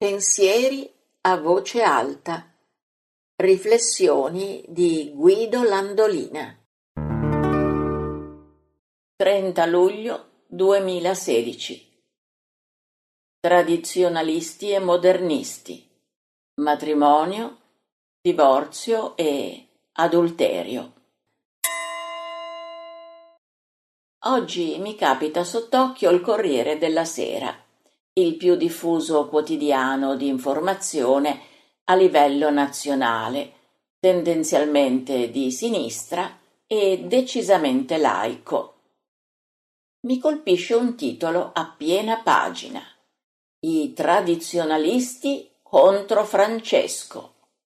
Pensieri a voce alta. Riflessioni di Guido Landolina. 30 luglio 2016. Tradizionalisti e modernisti. Matrimonio, divorzio e adulterio. Oggi mi capita sott'occhio il Corriere della Sera, il più diffuso quotidiano di informazione a livello nazionale, tendenzialmente di sinistra e decisamente laico. Mi colpisce un titolo a piena pagina: I tradizionalisti contro Francesco.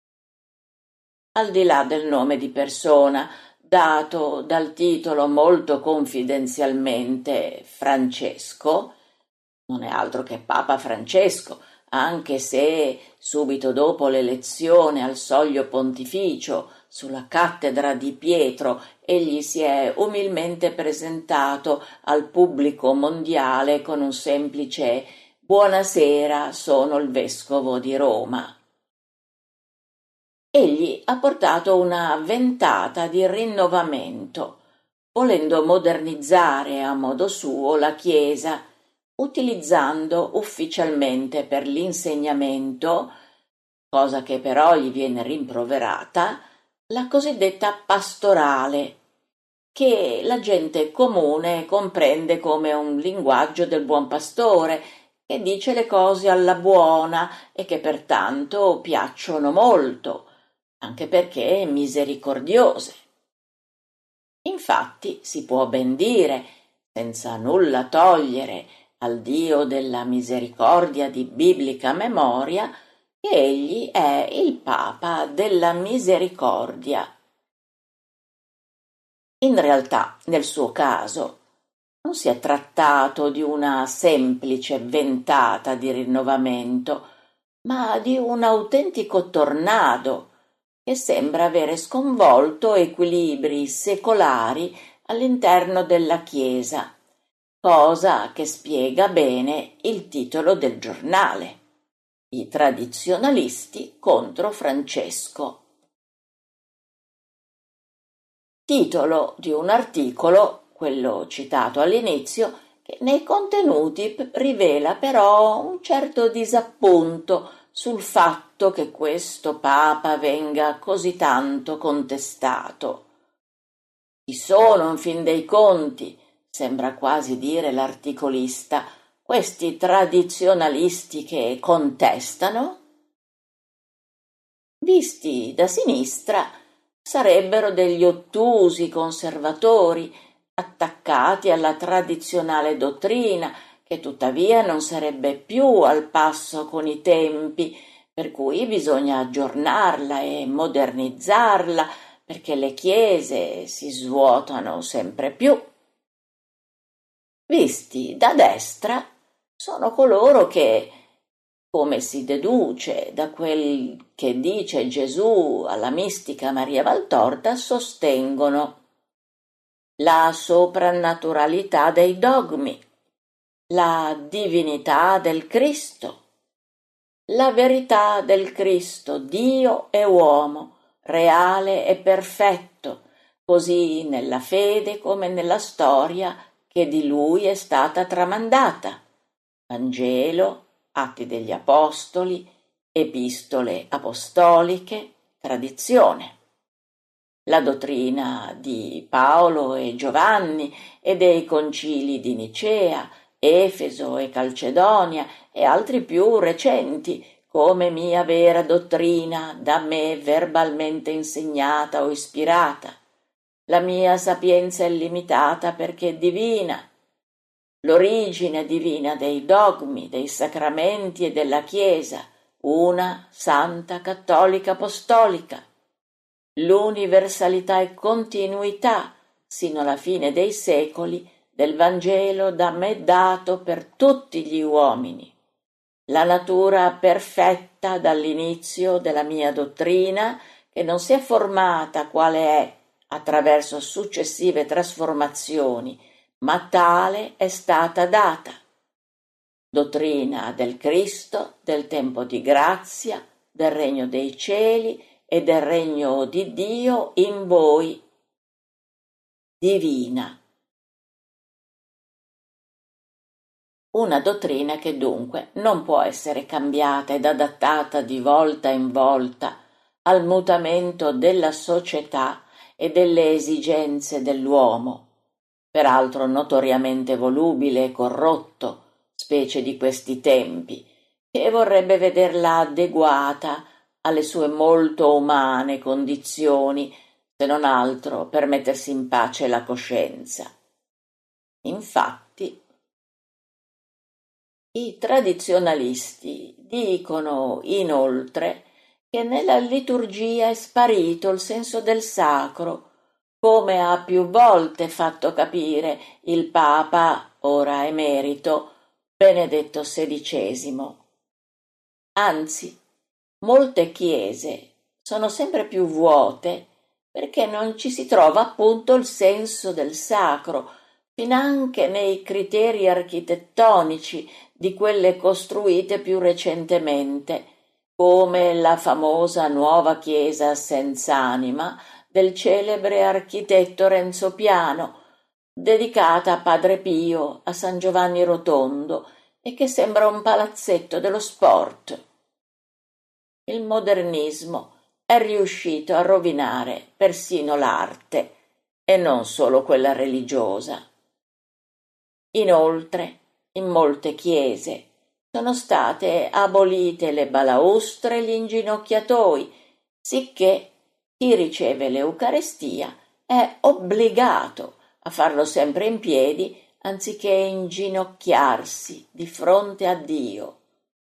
Al di là del nome di persona, dato dal titolo molto confidenzialmente Francesco, non è altro che Papa Francesco, anche se subito dopo l'elezione al soglio pontificio sulla cattedra di Pietro egli si è umilmente presentato al pubblico mondiale con un semplice «Buonasera, sono il vescovo di Roma». Egli ha portato una ventata di rinnovamento, volendo modernizzare a modo suo la Chiesa, utilizzando ufficialmente per l'insegnamento, cosa che però gli viene rimproverata, la cosiddetta pastorale, che la gente comune comprende come un linguaggio del buon pastore, che dice le cose alla buona e che pertanto piacciono molto, anche perché misericordiose. Infatti si può ben dire, senza nulla togliere al Dio della misericordia di biblica memoria, che egli è il Papa della misericordia. In realtà, nel suo caso, non si è trattato di una semplice ventata di rinnovamento, ma di un autentico tornado che sembra avere sconvolto equilibri secolari all'interno della Chiesa, cosa che spiega bene il titolo del giornale: I tradizionalisti contro Francesco. Titolo di un articolo, quello citato all'inizio, che nei contenuti rivela però un certo disappunto sul fatto che questo Papa venga così tanto contestato. Chi sono, in fin dei conti, sembra quasi dire l'articolista, questi tradizionalisti che contestano? Visti da sinistra, sarebbero degli ottusi conservatori attaccati alla tradizionale dottrina, che tuttavia non sarebbe più al passo con i tempi, per cui bisogna aggiornarla e modernizzarla, perché le chiese si svuotano sempre più. Visti da destra, sono coloro che, come si deduce da quel che dice Gesù alla mistica Maria Valtorta, sostengono la soprannaturalità dei dogmi, la divinità del Cristo, la verità del Cristo, Dio e uomo, reale e perfetto, così nella fede come nella storia che di lui è stata tramandata. Vangelo, Atti degli Apostoli, epistole apostoliche, tradizione. La dottrina di Paolo e Giovanni e dei concili di Nicea, Efeso e Calcedonia e altri più recenti, come mia vera dottrina da me verbalmente insegnata o ispirata. La mia sapienza è limitata perché è divina. L'origine divina dei dogmi, dei sacramenti e della Chiesa, una santa cattolica apostolica. L'universalità e continuità, sino alla fine dei secoli, del Vangelo da me dato per tutti gli uomini. La natura perfetta dall'inizio della mia dottrina, che non si è formata quale è attraverso successive trasformazioni, ma tale è stata data. dottrina del Cristo, del tempo di grazia, del regno dei cieli e del regno di Dio in voi, divina. Una dottrina che dunque non può essere cambiata ed adattata di volta in volta al mutamento della società e delle esigenze dell'uomo, peraltro notoriamente volubile e corrotto, specie di questi tempi, che vorrebbe vederla adeguata alle sue molto umane condizioni, se non altro per mettersi in pace la coscienza. Infatti, i tradizionalisti dicono inoltre che nella liturgia è sparito il senso del sacro, come ha più volte fatto capire il Papa, ora emerito, Benedetto XVI. Anzi, molte chiese sono sempre più vuote perché non ci si trova appunto il senso del sacro, finanche nei criteri architettonici di quelle costruite più recentemente, come la famosa nuova chiesa senz'anima del celebre architetto Renzo Piano, dedicata a Padre Pio a San Giovanni Rotondo e che sembra un palazzetto dello sport. Il modernismo è riuscito a rovinare persino l'arte e non solo quella religiosa. Inoltre, in molte chiese sono state abolite le balaustre e gli inginocchiatoi, sicché chi riceve l'Eucarestia è obbligato a farlo sempre in piedi anziché inginocchiarsi di fronte a Dio.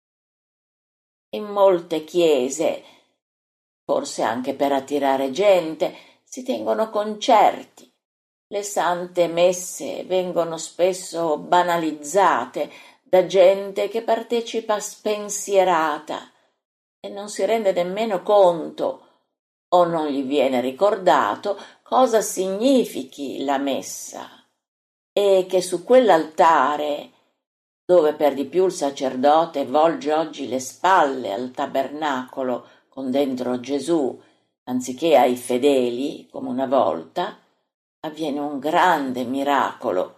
In molte chiese, forse anche per attirare gente, si tengono concerti. Le sante messe vengono spesso banalizzate da gente che partecipa spensierata e non si rende nemmeno conto o non gli viene ricordato cosa significhi la messa e che su quell'altare, dove per di più il sacerdote volge oggi le spalle al tabernacolo con dentro Gesù anziché ai fedeli come una volta, avviene un grande miracolo.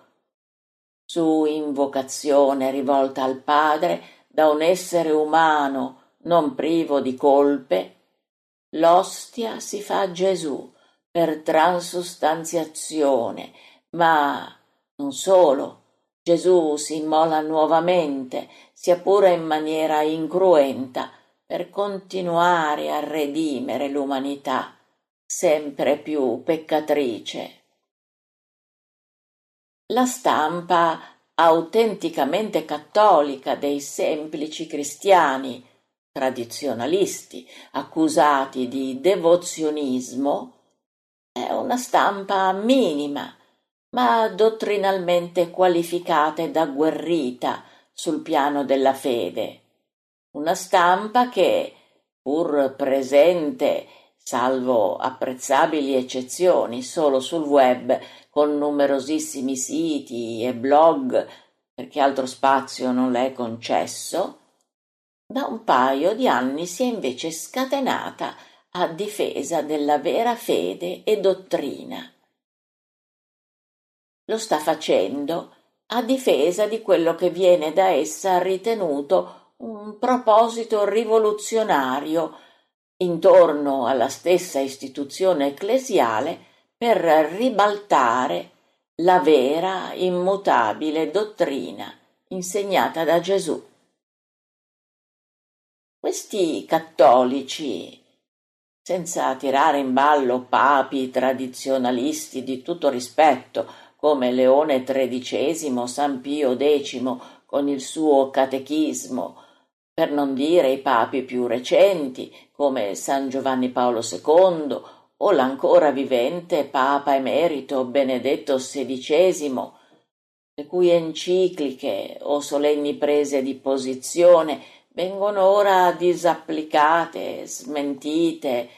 Su invocazione rivolta al Padre da un essere umano non privo di colpe, l'ostia si fa a Gesù per transustanziazione, ma non solo. Gesù si immola nuovamente, sia pure in maniera incruenta, per continuare a redimere l'umanità, sempre più peccatrice. La stampa autenticamente cattolica dei semplici cristiani, tradizionalisti, accusati di devozionismo, è una stampa minima, ma dottrinalmente qualificata ed agguerrita sul piano della fede. Una stampa che, pur presente, salvo apprezzabili eccezioni, solo sul web, con numerosissimi siti e blog, perché altro spazio non le è concesso, da un paio di anni si è invece scatenata a difesa della vera fede e dottrina. Lo sta facendo a difesa di quello che viene da essa ritenuto un proposito rivoluzionario intorno alla stessa istituzione ecclesiale per ribaltare la vera, immutabile dottrina insegnata da Gesù. Questi cattolici, senza tirare in ballo papi tradizionalisti di tutto rispetto come Leone XIII, San Pio X con il suo catechismo, per non dire i papi più recenti come San Giovanni Paolo II o l'ancora vivente Papa emerito Benedetto XVI, le cui encicliche o solenni prese di posizione vengono ora disapplicate, smentite,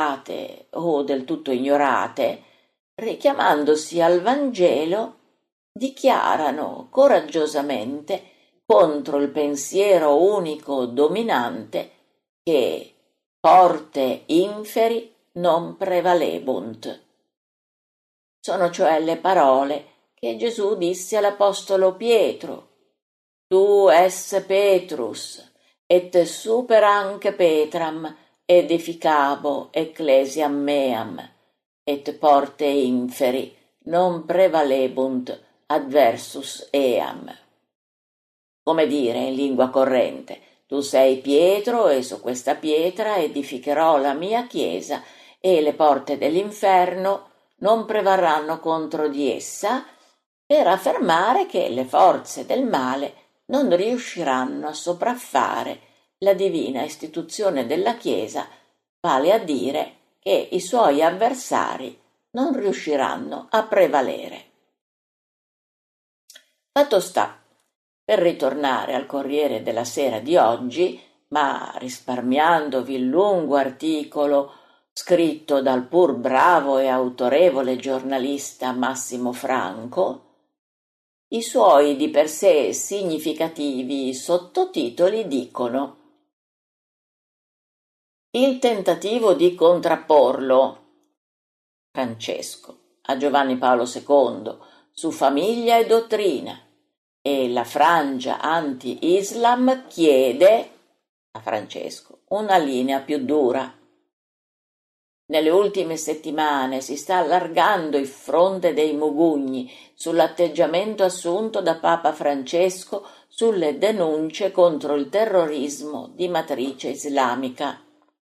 reinterpretate o del tutto ignorate, richiamandosi al Vangelo dichiarano coraggiosamente contro il pensiero unico dominante che porte inferi non prevalebunt. Sono cioè le parole che Gesù disse all'Apostolo Pietro: Tu es Petrus, et super anche Petram edificabo ecclesiam meam, et porte inferi non prevalebunt adversus eam. Come dire in lingua corrente: tu sei Pietro e su questa pietra edificherò la mia chiesa e le porte dell'inferno non prevarranno contro di essa, per affermare che le forze del male non riusciranno a sopraffare la divina istituzione della Chiesa, vale a dire che i suoi avversari non riusciranno a prevalere. Fatto sta, per ritornare al Corriere della Sera di oggi, ma risparmiandovi il lungo articolo scritto dal pur bravo e autorevole giornalista Massimo Franco, i suoi di per sé significativi sottotitoli dicono: il tentativo di contrapporlo, Francesco, a Giovanni Paolo II su famiglia e dottrina, e la frangia anti-Islam chiede a Francesco una linea più dura. Nelle ultime settimane si sta allargando il fronte dei mugugni sull'atteggiamento assunto da Papa Francesco sulle denunce contro il terrorismo di matrice islamica.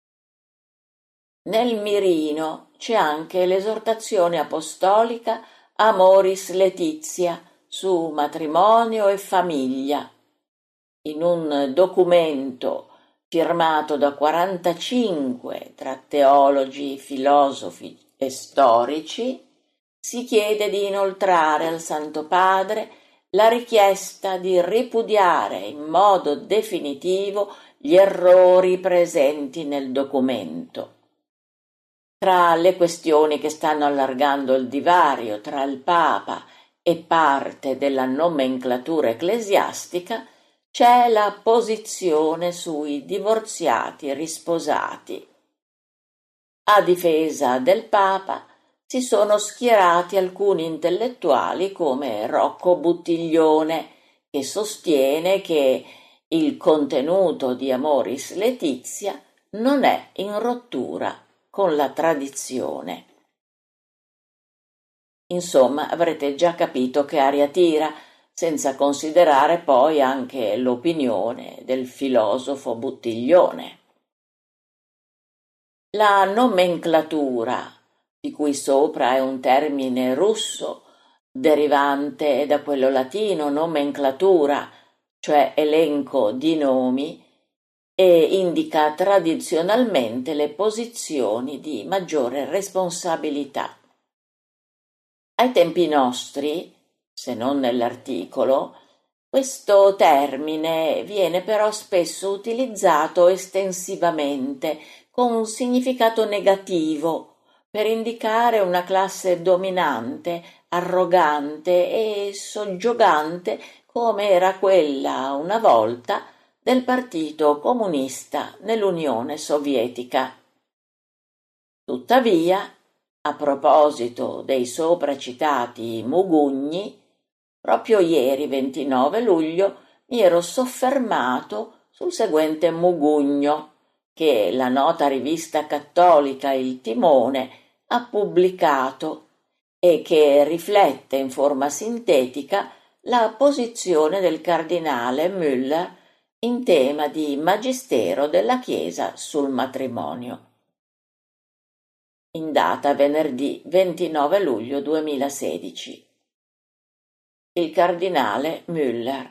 Nel mirino c'è anche l'esortazione apostolica Amoris Laetitia su matrimonio e famiglia, in un documento firmato da 45 tra teologi, filosofi e storici. Si chiede di inoltrare al Santo Padre la richiesta di ripudiare in modo definitivo gli errori presenti nel documento. Tra le questioni che stanno allargando il divario tra il Papa e parte della nomenclatura ecclesiastica c'è la posizione sui divorziati e risposati. A difesa del Papa si sono schierati alcuni intellettuali come Rocco Buttiglione, che sostiene che il contenuto di Amoris Laetitia non è in rottura con la tradizione. Insomma, avrete già capito che aria tira, senza considerare poi anche l'opinione del filosofo Buttiglione. La nomenclatura, di cui sopra è un termine russo, derivante da quello latino nomenclatura, cioè elenco di nomi, e indica tradizionalmente le posizioni di maggiore responsabilità. Ai tempi nostri, se non nell'articolo, questo termine viene però spesso utilizzato estensivamente con un significato negativo per indicare una classe dominante, arrogante e soggiogante come era quella una volta del Partito Comunista nell'Unione Sovietica. Tuttavia, a proposito dei sopracitati mugugni, proprio ieri 29 luglio mi ero soffermato sul seguente mugugno che la nota rivista cattolica Il Timone ha pubblicato e che riflette in forma sintetica la posizione del cardinale Müller in tema di magistero della Chiesa sul matrimonio. In data venerdì 29 luglio 2016. Il cardinale Müller.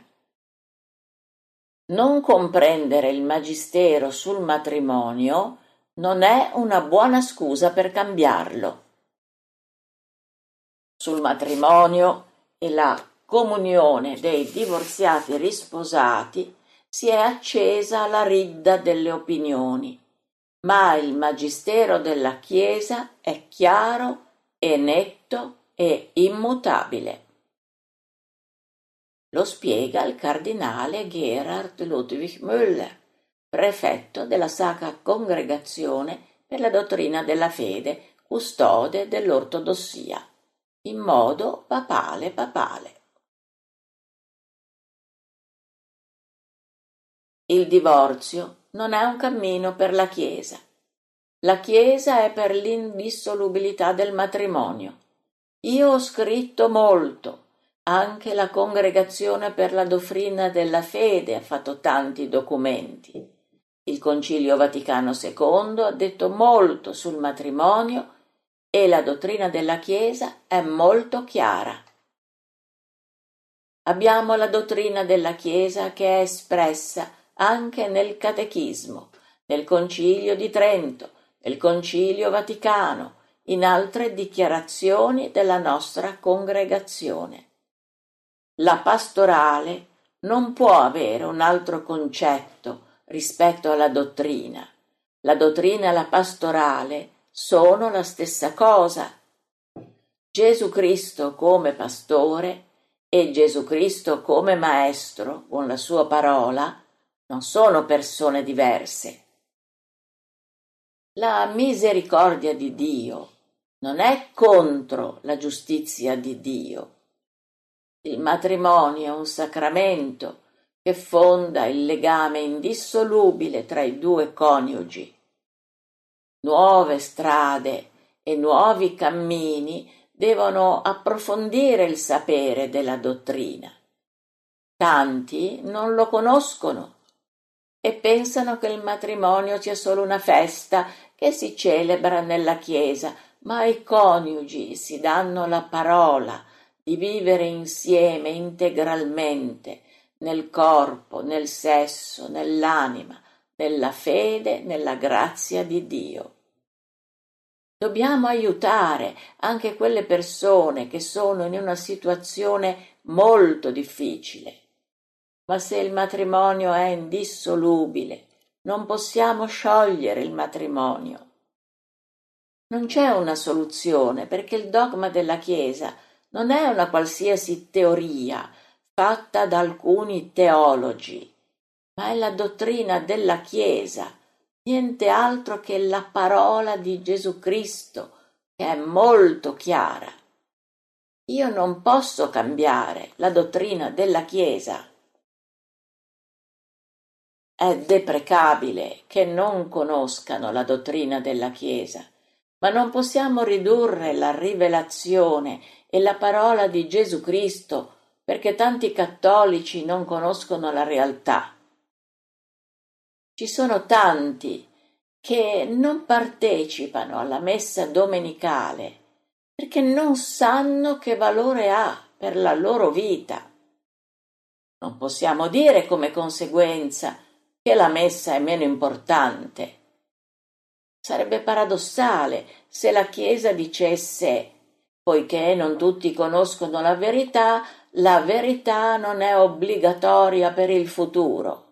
Non comprendere il magistero sul matrimonio non è una buona scusa per cambiarlo. Sul matrimonio e la comunione dei divorziati risposati si è accesa la ridda delle opinioni, ma il magistero della Chiesa è chiaro e netto e immutabile. Lo spiega il cardinale Gerhard Ludwig Müller, prefetto della Sacra Congregazione per la dottrina della fede, custode dell'ortodossia, in modo papale. Il divorzio non è un cammino per la Chiesa. La Chiesa è per l'indissolubilità del matrimonio. Io ho scritto molto, anche la Congregazione per la dottrina della fede ha fatto tanti documenti. Il Concilio Vaticano II ha detto molto sul matrimonio e la dottrina della Chiesa è molto chiara. Abbiamo la dottrina della Chiesa che è espressa anche nel Catechismo, nel Concilio di Trento, nel Concilio Vaticano, in altre dichiarazioni della nostra congregazione. La pastorale non può avere un altro concetto rispetto alla dottrina. La dottrina e la pastorale sono la stessa cosa. Gesù Cristo come pastore e Gesù Cristo come maestro con la sua parola non sono persone diverse. La misericordia di Dio non è contro la giustizia di Dio. Il matrimonio è un sacramento che fonda il legame indissolubile tra i due coniugi. Nuove strade e nuovi cammini devono approfondire il sapere della dottrina. Tanti non lo conoscono e pensano che il matrimonio sia solo una festa che si celebra nella chiesa, ma i coniugi si danno la parola di vivere insieme integralmente nel corpo, nel sesso, nell'anima, nella fede, nella grazia di Dio. Dobbiamo aiutare anche quelle persone che sono in una situazione molto difficile. Ma se il matrimonio è indissolubile, non possiamo sciogliere il matrimonio. Non c'è una soluzione perché il dogma della Chiesa non è una qualsiasi teoria fatta da alcuni teologi, ma è la dottrina della Chiesa, niente altro che la parola di Gesù Cristo, che è molto chiara. Io non posso cambiare la dottrina della Chiesa. È deprecabile che non conoscano la dottrina della Chiesa, ma non possiamo ridurre la rivelazione e la parola di Gesù Cristo perché tanti cattolici non conoscono la realtà. Ci sono tanti che non partecipano alla messa domenicale perché non sanno che valore ha per la loro vita. Non possiamo dire come conseguenza che la messa è meno importante. Sarebbe paradossale se la Chiesa dicesse: poiché non tutti conoscono la verità non è obbligatoria per il futuro.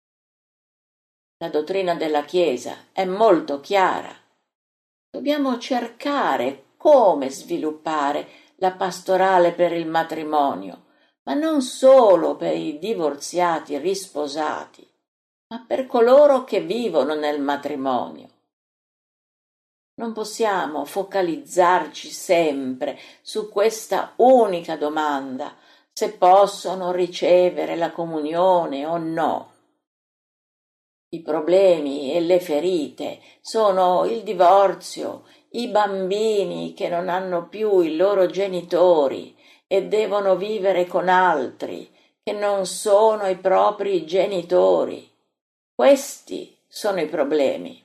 La dottrina della Chiesa è molto chiara. Dobbiamo cercare come sviluppare la pastorale per il matrimonio, ma non solo per i divorziati risposati, ma per coloro che vivono nel matrimonio. Non possiamo focalizzarci sempre su questa unica domanda, se possono ricevere la comunione o no. I problemi e le ferite sono il divorzio, i bambini che non hanno più i loro genitori e devono vivere con altri che non sono i propri genitori. Questi sono i problemi.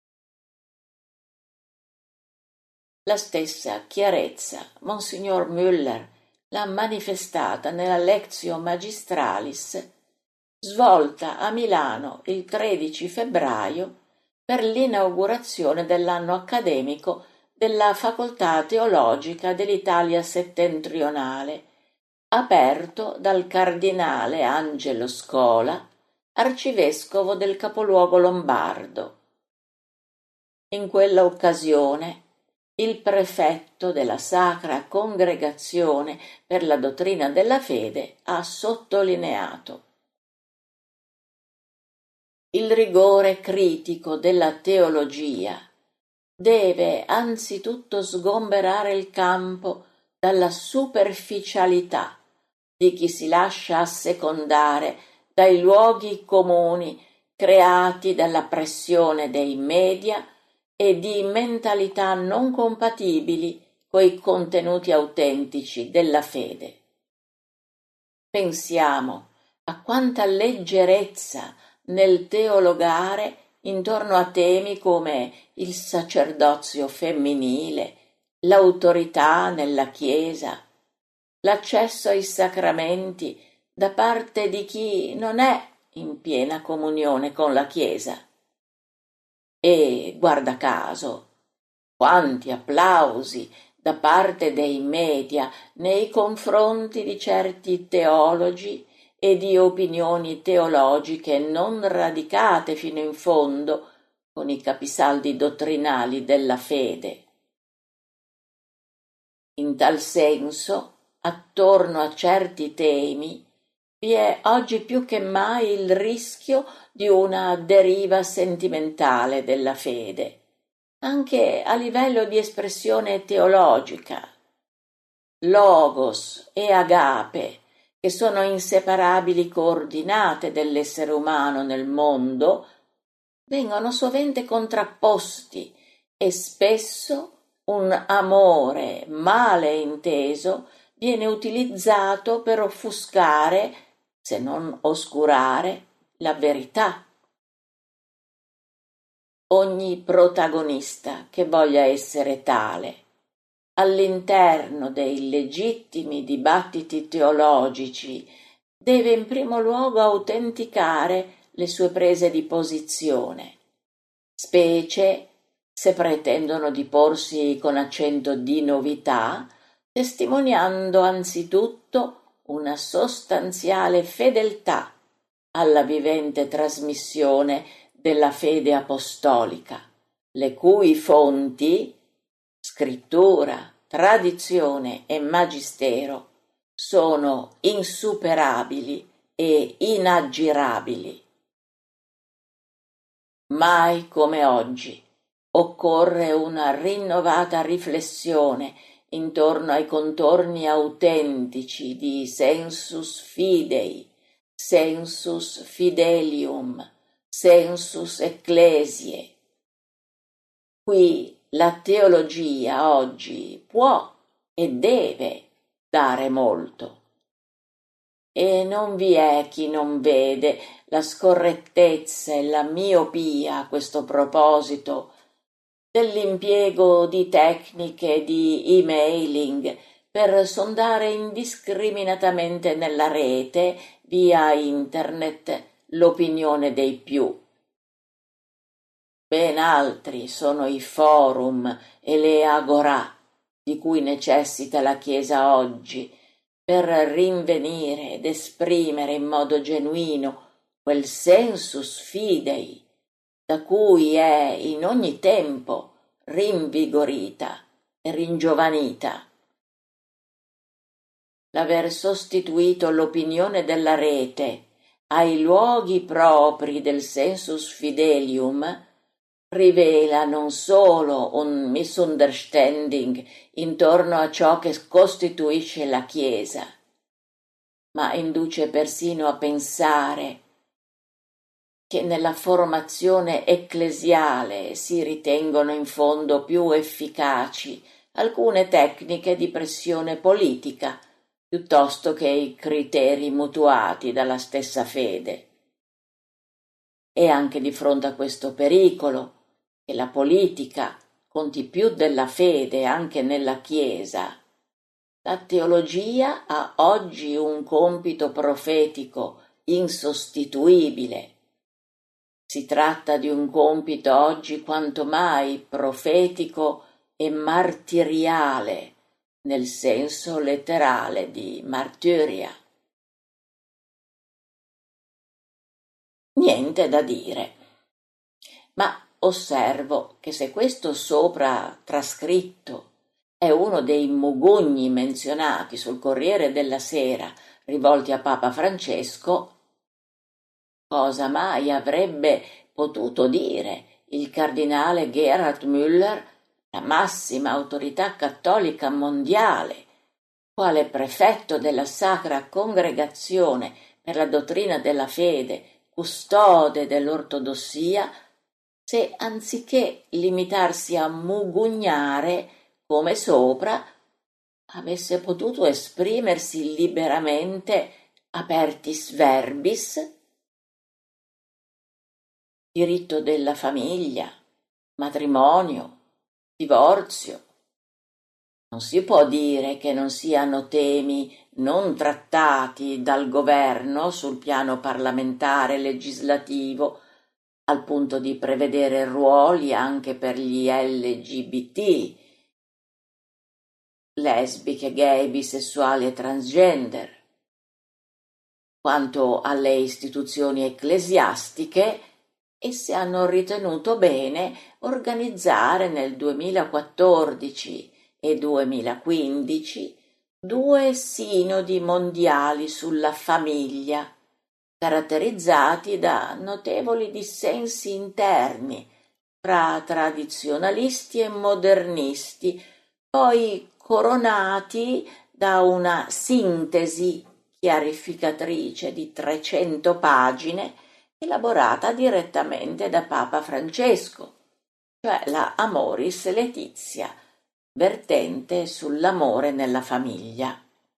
La stessa chiarezza Monsignor Müller l'ha manifestata nella Lectio Magistralis svolta a Milano il 13 febbraio per l'inaugurazione dell'anno accademico della Facoltà Teologica dell'Italia Settentrionale, aperto dal cardinale Angelo Scola, arcivescovo del capoluogo lombardo. In quella occasione il prefetto della Sacra Congregazione per la Dottrina della Fede ha sottolineato. Il rigore critico della teologia deve anzitutto sgomberare il campo dalla superficialità di chi si lascia assecondare dai luoghi comuni creati dalla pressione dei media e di mentalità non compatibili coi contenuti autentici della fede. Pensiamo a quanta leggerezza nel teologare intorno a temi come il sacerdozio femminile, l'autorità nella Chiesa, l'accesso ai sacramenti da parte di chi non è in piena comunione con la Chiesa. E, guarda caso, quanti applausi da parte dei media nei confronti di certi teologi e di opinioni teologiche non radicate fino in fondo con i capisaldi dottrinali della fede. In tal senso, attorno a certi temi, vi è oggi più che mai il rischio di una deriva sentimentale della fede, anche a livello di espressione teologica. Logos e agape, che sono inseparabili coordinate dell'essere umano nel mondo, vengono sovente contrapposti e spesso un amore male inteso viene utilizzato per offuscare, se non oscurare, la verità. Ogni protagonista che voglia essere tale, all'interno dei legittimi dibattiti teologici, deve in primo luogo autenticare le sue prese di posizione, specie se pretendono di porsi con accento di novità, testimoniando anzitutto una sostanziale fedeltà alla vivente trasmissione della fede apostolica, le cui fonti, scrittura, tradizione e magistero, sono insuperabili e inaggirabili. Mai come oggi occorre una rinnovata riflessione intorno ai contorni autentici di sensus fidei, sensus fidelium, sensus ecclesiae. Qui la teologia oggi può e deve dare molto. E non vi è chi non vede la scorrettezza e la miopia a questo proposito dell'impiego di tecniche di emailing per sondare indiscriminatamente nella rete, via internet, l'opinione dei più. Ben altri sono i forum e le agorà di cui necessita la Chiesa oggi per rinvenire ed esprimere in modo genuino quel sensus fidei da cui è in ogni tempo rinvigorita e ringiovanita. L'aver sostituito l'opinione della rete ai luoghi propri del sensus fidelium rivela non solo un misunderstanding intorno a ciò che costituisce la Chiesa, ma induce persino a pensare che nella formazione ecclesiale si ritengono in fondo più efficaci alcune tecniche di pressione politica piuttosto che i criteri mutuati dalla stessa fede. E anche di fronte a questo pericolo, che la politica conti più della fede anche nella Chiesa, la teologia ha oggi un compito profetico insostituibile. Si tratta di un compito oggi quanto mai profetico e martiriale, nel senso letterale di martiria. Niente da dire. Ma osservo che se questo sopra trascritto è uno dei mugugni menzionati sul Corriere della Sera rivolti a Papa Francesco, cosa mai avrebbe potuto dire il cardinale Gerhard Müller, la massima autorità cattolica mondiale, quale prefetto della Sacra Congregazione per la dottrina della fede, custode dell'ortodossia, se anziché limitarsi a mugugnare come sopra, avesse potuto esprimersi liberamente apertis verbis? Diritto della famiglia, matrimonio, divorzio. Non si può dire che non siano temi non trattati dal governo sul piano parlamentare e legislativo, al punto di prevedere ruoli anche per gli LGBT, lesbiche, gay, bisessuali e transgender. Quanto alle istituzioni ecclesiastiche, esse hanno ritenuto bene organizzare nel 2014 e 2015 2 sinodi mondiali sulla famiglia, caratterizzati da notevoli dissensi interni tra tradizionalisti e modernisti, poi coronati da una sintesi chiarificatrice di 300 pagine elaborata direttamente da Papa Francesco, cioè la Amoris Laetitia, vertente sull'amore nella famiglia.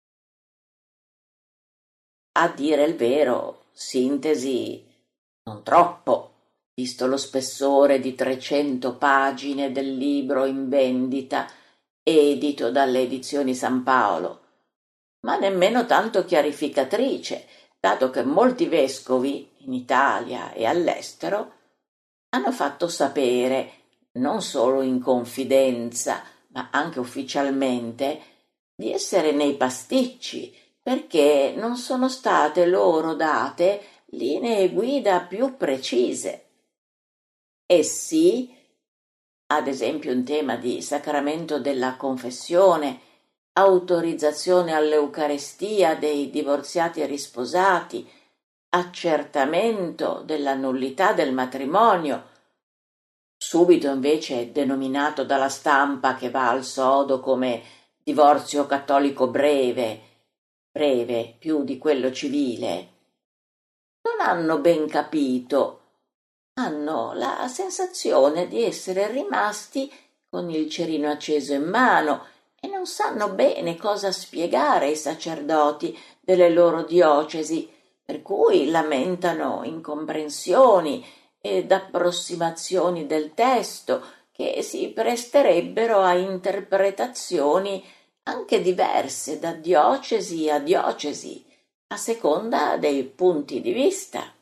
A dire il vero, sintesi non troppo, visto lo spessore di 300 pagine del libro in vendita, edito dalle Edizioni San Paolo, ma nemmeno tanto chiarificatrice, dato che molti vescovi, in Italia e all'estero, hanno fatto sapere, non solo in confidenza, ma anche ufficialmente, di essere nei pasticci, perché non sono state loro date linee guida più precise. E sì, ad esempio in tema di sacramento della confessione, autorizzazione all'Eucarestia dei divorziati e risposati, accertamento della nullità del matrimonio, subito invece denominato dalla stampa che va al sodo come divorzio cattolico breve più di quello civile, non hanno ben capito, hanno la sensazione di essere rimasti con il cerino acceso in mano e non sanno bene cosa spiegare ai sacerdoti delle loro diocesi, per cui lamentano incomprensioni ed approssimazioni del testo che si presterebbero a interpretazioni anche diverse da diocesi a diocesi, a seconda dei punti di vista.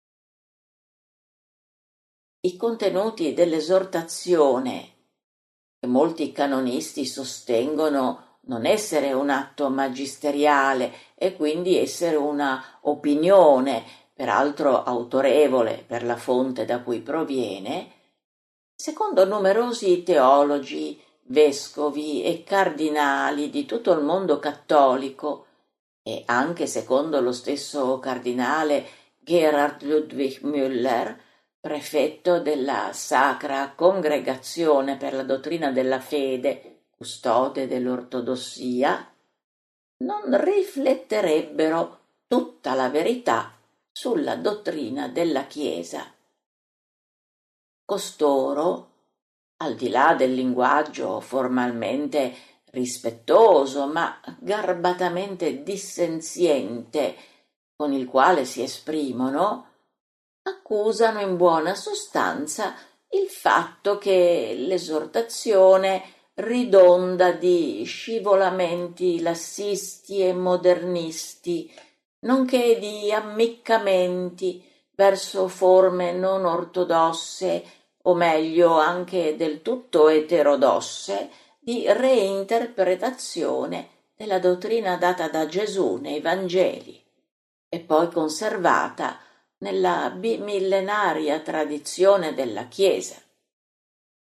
I contenuti dell'esortazione, che molti canonisti sostengono non essere un atto magisteriale e quindi essere una opinione, peraltro autorevole per la fonte da cui proviene, secondo numerosi teologi, vescovi e cardinali di tutto il mondo cattolico, e anche secondo lo stesso cardinale Gerhard Ludwig Müller, prefetto della Sacra Congregazione per la dottrina della fede, custode dell'ortodossia, non rifletterebbero tutta la verità sulla dottrina della Chiesa. Costoro, al di là del linguaggio formalmente rispettoso ma garbatamente dissenziente con il quale si esprimono, accusano in buona sostanza il fatto che l'esortazione ridonda di scivolamenti lassisti e modernisti, nonché di ammiccamenti verso forme non ortodosse, o meglio anche del tutto eterodosse, di reinterpretazione della dottrina data da Gesù nei Vangeli e poi conservata nella bimillenaria tradizione della Chiesa.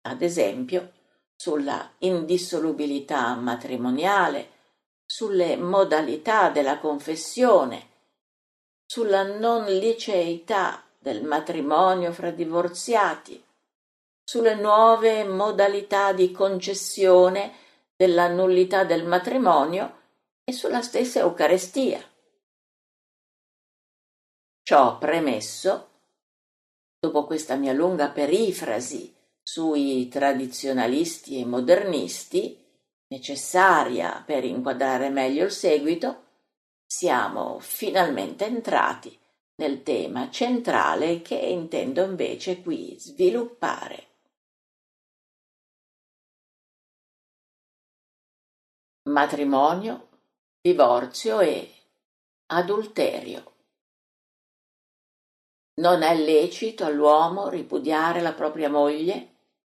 ad esempio, sulla indissolubilità matrimoniale, sulle modalità della confessione, sulla non liceità del matrimonio fra divorziati, sulle nuove modalità di concessione della nullità del matrimonio e sulla stessa Eucaristia. Ciò premesso, dopo questa mia lunga perifrasi sui tradizionalisti e modernisti, necessaria per inquadrare meglio il seguito, siamo finalmente entrati nel tema centrale che intendo invece qui sviluppare. Matrimonio, divorzio e adulterio. Non è lecito all'uomo ripudiare la propria moglie?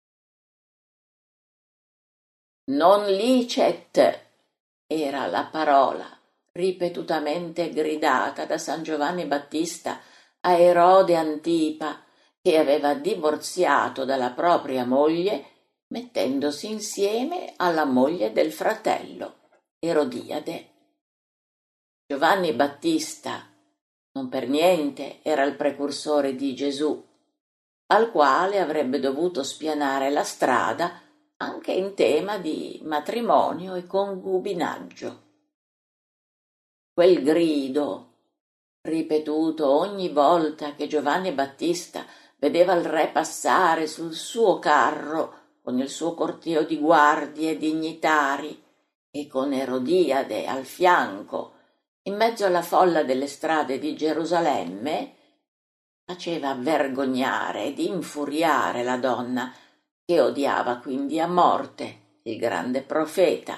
Non licet era la parola ripetutamente gridata da San Giovanni Battista a Erode Antipa, che aveva divorziato dalla propria moglie mettendosi insieme alla moglie del fratello, Erodiade. Giovanni Battista non per niente era il precursore di Gesù, al quale avrebbe dovuto spianare la strada anche in tema di matrimonio e concubinaggio. Quel grido, ripetuto ogni volta che Giovanni Battista vedeva il re passare sul suo carro con il suo corteo di guardie e dignitari e con Erodiade al fianco, in mezzo alla folla delle strade di Gerusalemme, faceva vergognare ed infuriare la donna, che odiava quindi a morte il grande profeta.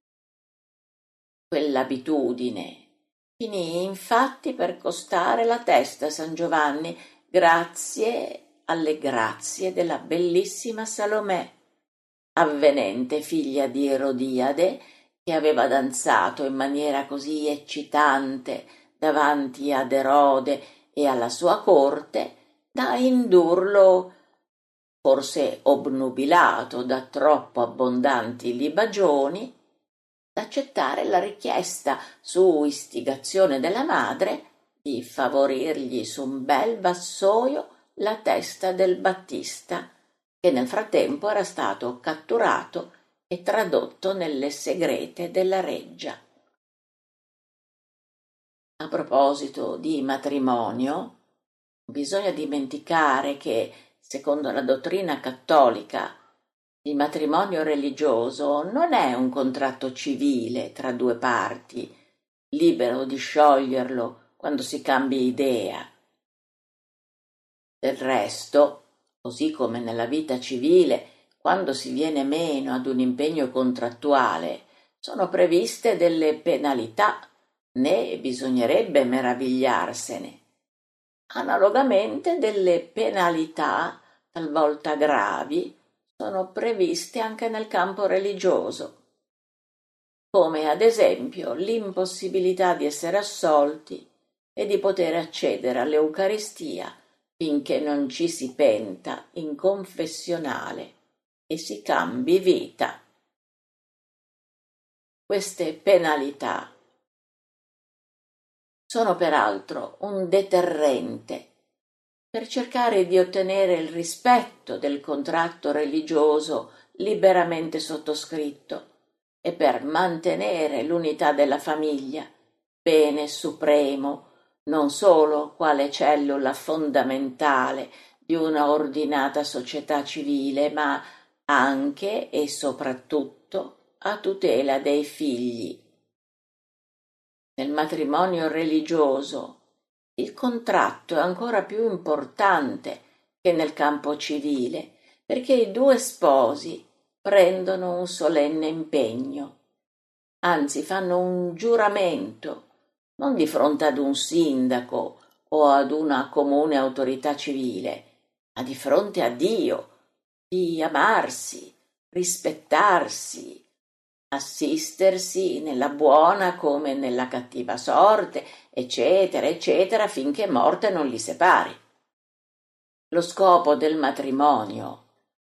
Quell'abitudine finì infatti per costare la testa a San Giovanni, grazie alle grazie della bellissima Salomè, avvenente figlia di Erodiade, che aveva danzato in maniera così eccitante davanti ad Erode e alla sua corte da indurlo, forse obnubilato da troppo abbondanti libagioni, ad accettare la richiesta, su istigazione della madre, di favorirgli su un bel vassoio la testa del Battista, che nel frattempo era stato catturato e tradotto nelle segrete della reggia. A proposito di matrimonio, bisogna dimenticare che, secondo la dottrina cattolica, il matrimonio religioso non è un contratto civile tra due parti, libero di scioglierlo quando si cambia idea. Del resto, così come nella vita civile, quando si viene meno ad un impegno contrattuale, sono previste delle penalità, né bisognerebbe meravigliarsene. Analogamente delle penalità, talvolta gravi, sono previste anche nel campo religioso, come ad esempio l'impossibilità di essere assolti e di poter accedere all'Eucaristia finché non ci si penta in confessionale e si cambi vita. Queste penalità sono peraltro un deterrente per cercare di ottenere il rispetto del contratto religioso liberamente sottoscritto e per mantenere l'unità della famiglia, bene supremo, non solo quale cellula fondamentale di una ordinata società civile, ma anche e soprattutto a tutela dei figli. Nel matrimonio religioso il contratto è ancora più importante che nel campo civile, perché i due sposi prendono un solenne impegno, anzi fanno un giuramento, non di fronte ad un sindaco o ad una comune autorità civile, ma di fronte a Dio, di amarsi, rispettarsi, assistersi nella buona come nella cattiva sorte, eccetera, eccetera, finché morte non li separi. Lo scopo del matrimonio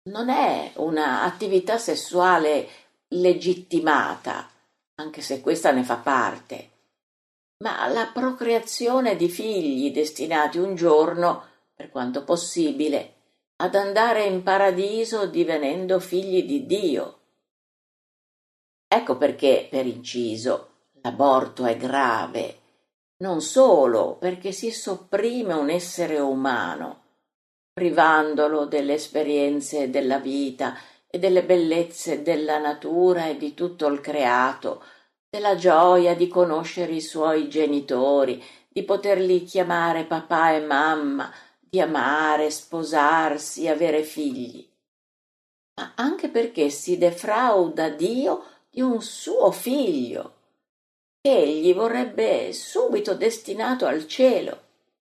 non è una attività sessuale legittimata, anche se questa ne fa parte, ma la procreazione di figli destinati un giorno, per quanto possibile, ad andare in paradiso divenendo figli di Dio. Ecco perché, per inciso, l'aborto è grave, non solo perché si sopprime un essere umano, privandolo delle esperienze della vita e delle bellezze della natura e di tutto il creato, della gioia di conoscere i suoi genitori, di poterli chiamare papà e mamma, di amare, sposarsi, avere figli, ma anche perché si defrauda Dio di un suo figlio, che egli vorrebbe subito destinato al cielo.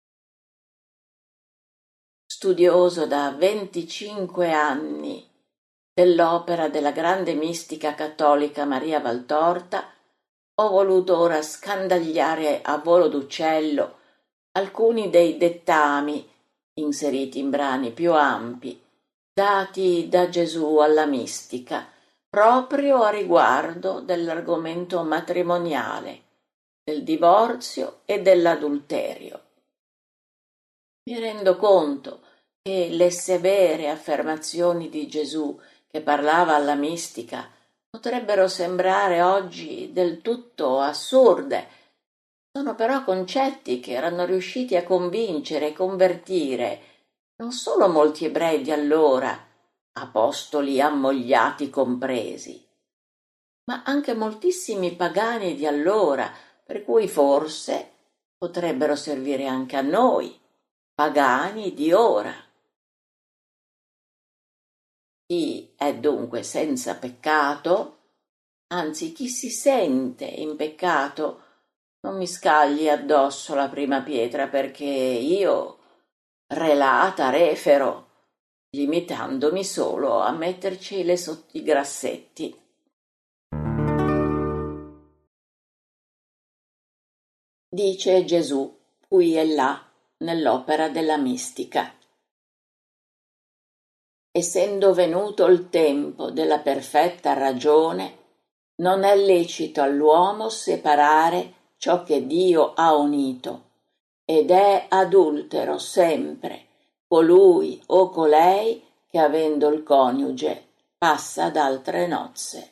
Studioso da 25 anni dell'opera della grande mistica cattolica Maria Valtorta, ho voluto ora scandagliare a volo d'uccello alcuni dei dettami, inseriti in brani più ampi, dati da Gesù alla mistica, proprio a riguardo dell'argomento matrimoniale, del divorzio e dell'adulterio. Mi rendo conto che le severe affermazioni di Gesù che parlava alla mistica potrebbero sembrare oggi del tutto assurde. Sono però concetti che erano riusciti a convincere e convertire non solo molti ebrei di allora, apostoli ammogliati compresi, ma anche moltissimi pagani di allora, per cui forse potrebbero servire anche a noi, pagani di ora. Chi è dunque senza peccato, anzi chi si sente in peccato, non mi scagli addosso la prima pietra, perché io, relata, refero, limitandomi solo a metterci le sotto i grassetti. Dice Gesù qui e là nell'opera della mistica. Essendo venuto il tempo della perfetta ragione, non è lecito all'uomo separare ciò che Dio ha unito, ed è adultero sempre colui o colei che, avendo il coniuge, passa ad altre nozze.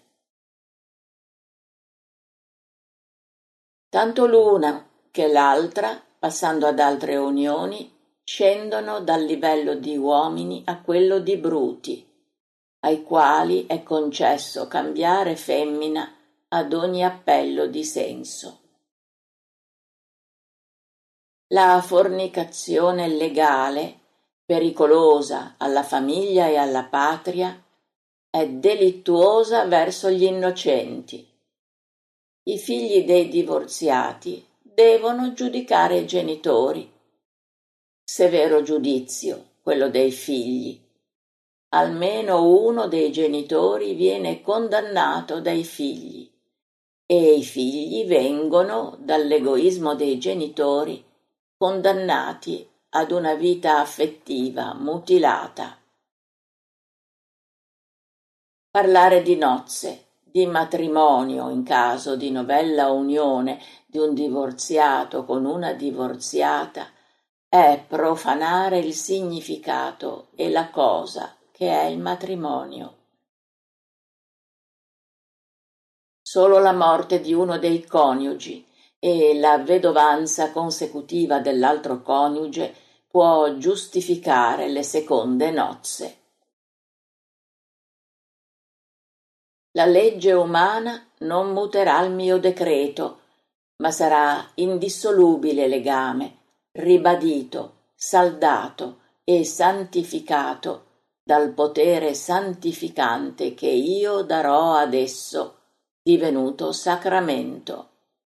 Tanto l'una che l'altra, passando ad altre unioni, scendono dal livello di uomini a quello di bruti, ai quali è concesso cambiare femmina ad ogni appello di senso. La fornicazione legale, pericolosa alla famiglia e alla patria, è delittuosa verso gli innocenti. I figli dei divorziati devono giudicare i genitori. Severo giudizio, quello dei figli. Almeno uno dei genitori viene condannato dai figli e i figli vengono, dall'egoismo dei genitori, condannati ad una vita affettiva mutilata. Parlare di nozze, di matrimonio in caso di novella unione di un divorziato con una divorziata è profanare il significato e la cosa che è il matrimonio. Solo la morte di uno dei coniugi e la vedovanza consecutiva dell'altro coniuge può giustificare le seconde nozze. La legge umana non muterà il mio decreto, ma sarà indissolubile legame, ribadito, saldato e santificato dal potere santificante che io darò ad esso, divenuto sacramento.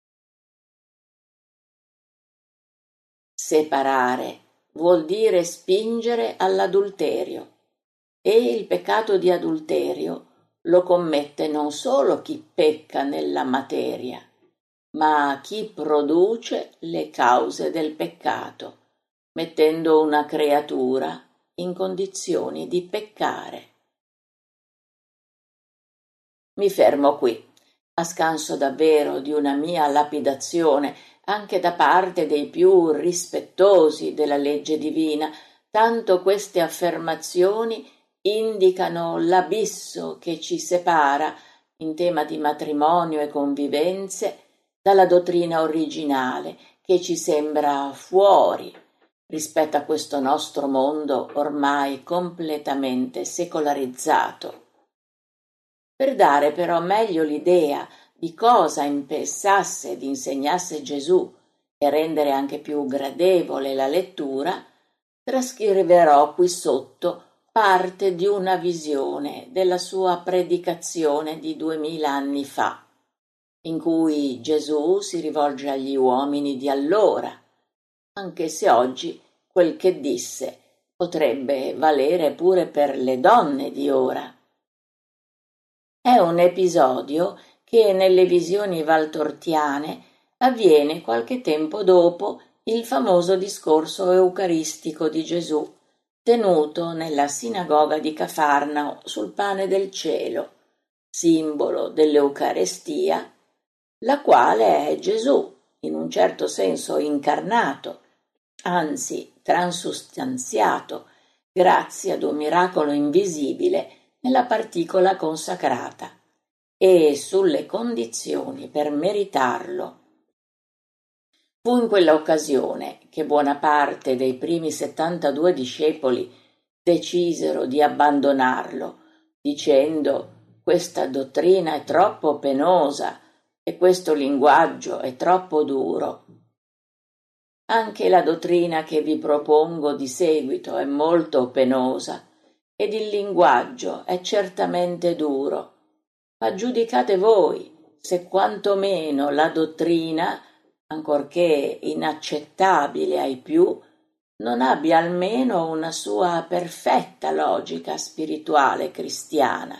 Separare vuol dire spingere all'adulterio, e il peccato di adulterio lo commette non solo chi pecca nella materia, ma chi produce le cause del peccato, mettendo una creatura in condizioni di peccare. Mi fermo qui, a scanso davvero di una mia lapidazione anche da parte dei più rispettosi della legge divina, tanto queste affermazioni indicano l'abisso che ci separa in tema di matrimonio e convivenze dalla dottrina originale, che ci sembra fuori rispetto a questo nostro mondo ormai completamente secolarizzato. Per dare però meglio l'idea di cosa impessasse ed insegnasse Gesù e rendere anche più gradevole la lettura, trascriverò qui sotto parte di una visione della sua predicazione di 2000 anni fa, in cui Gesù si rivolge agli uomini di allora, anche se oggi quel che disse potrebbe valere pure per le donne di ora. È un episodio che nelle visioni valtortiane avviene qualche tempo dopo il famoso discorso eucaristico di Gesù, tenuto nella sinagoga di Cafarnao sul pane del cielo, simbolo dell'Eucarestia, la quale è Gesù, in un certo senso incarnato, anzi transustanziato, grazie ad un miracolo invisibile nella particola consacrata, e sulle condizioni per meritarlo. Fu in quella occasione che buona parte dei primi 72 discepoli decisero di abbandonarlo, dicendo: questa dottrina è troppo penosa e questo linguaggio è troppo duro. Anche la dottrina che vi propongo di seguito è molto penosa ed il linguaggio è certamente duro, ma giudicate voi se quantomeno la dottrina, ancorché inaccettabile ai più, non abbia almeno una sua perfetta logica spirituale cristiana.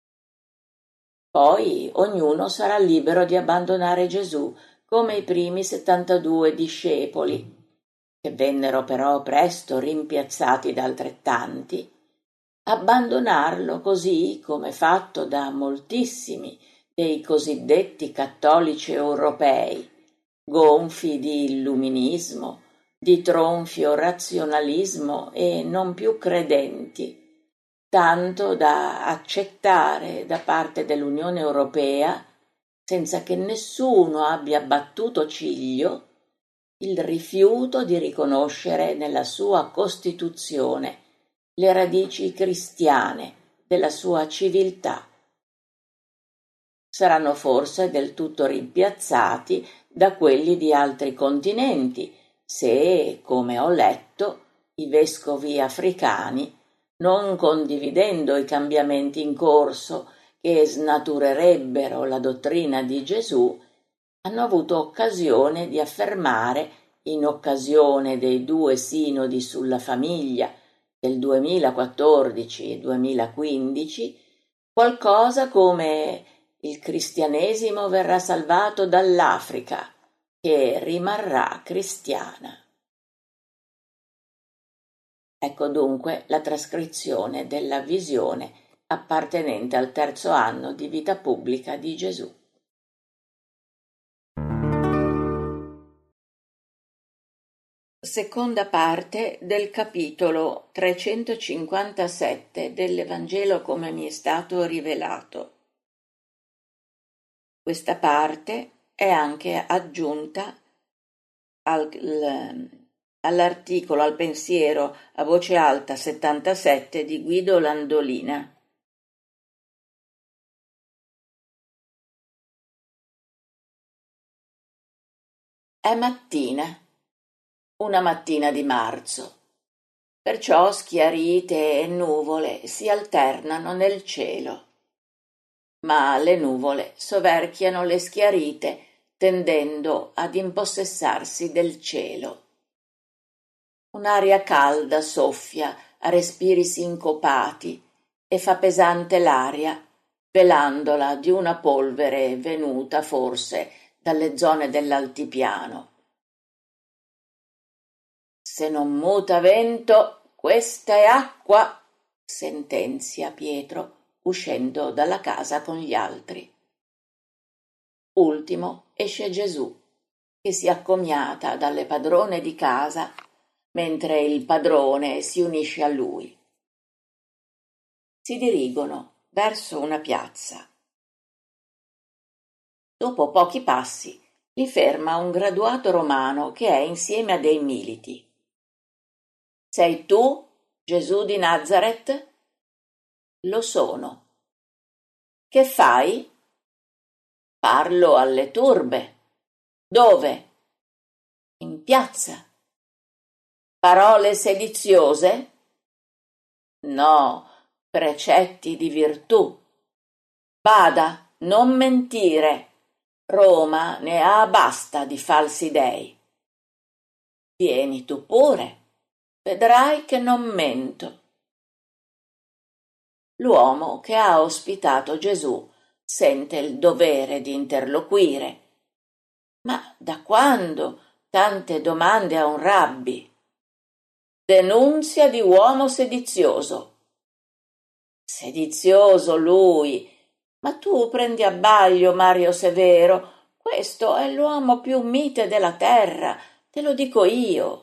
Poi ognuno sarà libero di abbandonare Gesù, come i primi 72 discepoli, che vennero però presto rimpiazzati da altrettanti, abbandonarlo così come fatto da moltissimi dei cosiddetti cattolici europei, gonfi di illuminismo, di tronfio razionalismo e non più credenti, tanto da accettare da parte dell'Unione Europea, senza che nessuno abbia battuto ciglio, il rifiuto di riconoscere nella sua Costituzione le radici cristiane della sua civiltà. Saranno forse del tutto rimpiazzati da quelli di altri continenti, se, come ho letto, i vescovi africani, non condividendo i cambiamenti in corso che snaturerebbero la dottrina di Gesù, hanno avuto occasione di affermare, in occasione dei 2 sinodi sulla famiglia del 2014 e 2015, qualcosa come: il cristianesimo verrà salvato dall'Africa, che rimarrà cristiana. Ecco dunque la trascrizione della visione appartenente al 3° anno di vita pubblica di Gesù. Seconda parte del capitolo 357 dell'Evangelo come mi è stato rivelato. Questa parte è anche aggiunta all'articolo Al pensiero a voce alta 77 di Guido Landolina. È mattina, una mattina di marzo. Perciò schiarite e nuvole si alternano nel cielo. Ma le nuvole soverchiano le schiarite, tendendo ad impossessarsi del cielo. Un'aria calda soffia a respiri sincopati e fa pesante l'aria, velandola di una polvere venuta forse dalle zone dell'altipiano. Se non muta vento, questa è acqua, sentenzia Pietro, uscendo dalla casa con gli altri. Ultimo esce Gesù, che si accomiata dalle padrone di casa, mentre il padrone si unisce a lui. Si dirigono verso una piazza. Dopo pochi passi li ferma un graduato romano che è insieme a dei militi. «Sei tu, Gesù di Nazaret?» «Lo sono». «Che fai?» «Parlo alle turbe». «Dove?» «In piazza». «Parole sediziose?» «No, precetti di virtù». «Bada, non mentire. Roma ne ha basta di falsi dei». «Vieni tu pure, vedrai che non mento». L'uomo che ha ospitato Gesù sente il dovere di interloquire. Ma da quando tante domande a un rabbi? Denunzia di uomo sedizioso. Sedizioso lui! Ma tu prendi a baglio Mario Severo, questo è l'uomo più mite della terra, te lo dico io.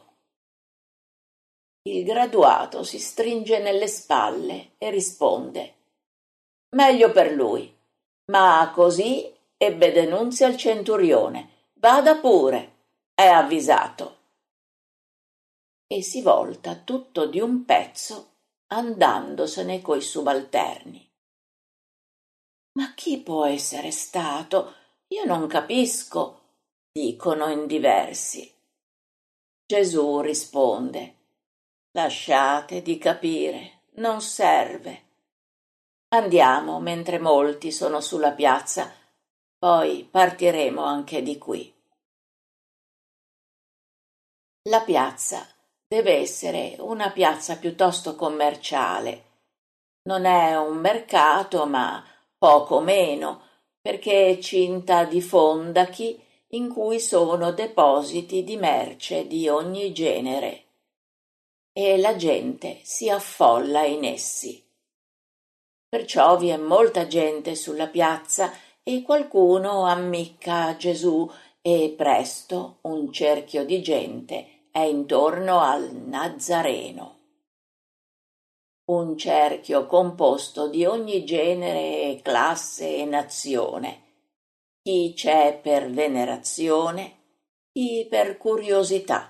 Il graduato si stringe nelle spalle e risponde: meglio per lui, ma così ebbe denunzia il centurione. Vada pure, è avvisato. E si volta tutto di un pezzo andandosene coi subalterni. «Ma chi può essere stato? Io non capisco», dicono in diversi. Gesù risponde: «Lasciate di capire, non serve. Andiamo mentre molti sono sulla piazza, poi partiremo anche di qui». La piazza deve essere una piazza piuttosto commerciale. Non è un mercato, ma poco meno, perché è cinta di fondachi in cui sono depositi di merce di ogni genere. E la gente si affolla in essi. Perciò vi è molta gente sulla piazza e qualcuno ammicca a Gesù e presto un cerchio di gente è intorno al Nazareno. Un cerchio composto di ogni genere, classe e nazione. Chi c'è per venerazione, chi per curiosità.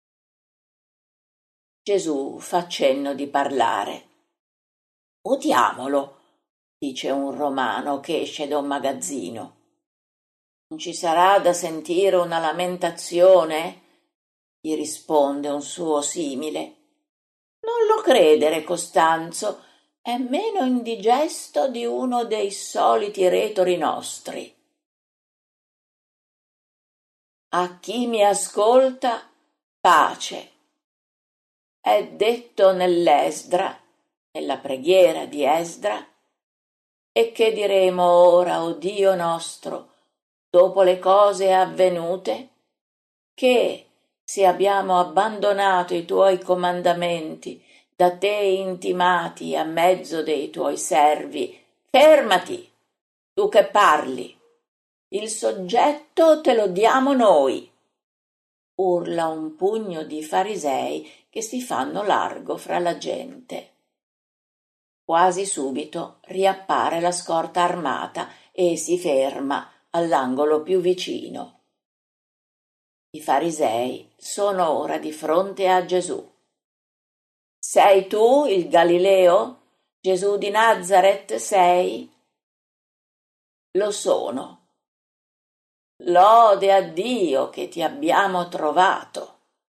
Gesù fa cenno di parlare. «Udiamolo», dice un romano che esce da un magazzino. «Non ci sarà da sentire una lamentazione?» gli risponde un suo simile. «Non lo credere, Costanzo, è meno indigesto di uno dei soliti retori nostri». «A chi mi ascolta, pace». È detto nell'Esdra, nella preghiera di Esdra. E che diremo ora, o Dio nostro, dopo le cose avvenute? Che, se abbiamo abbandonato i tuoi comandamenti, da te intimati a mezzo dei tuoi servi, fermati, tu che parli, il soggetto te lo diamo noi. Urla un pugno di farisei che si fanno largo fra la gente. Quasi subito riappare la scorta armata e si ferma all'angolo più vicino. I farisei sono ora di fronte a Gesù. «Sei tu il Galileo? Gesù di Nazaret sei?» «Lo sono». «Lode a Dio che ti abbiamo trovato».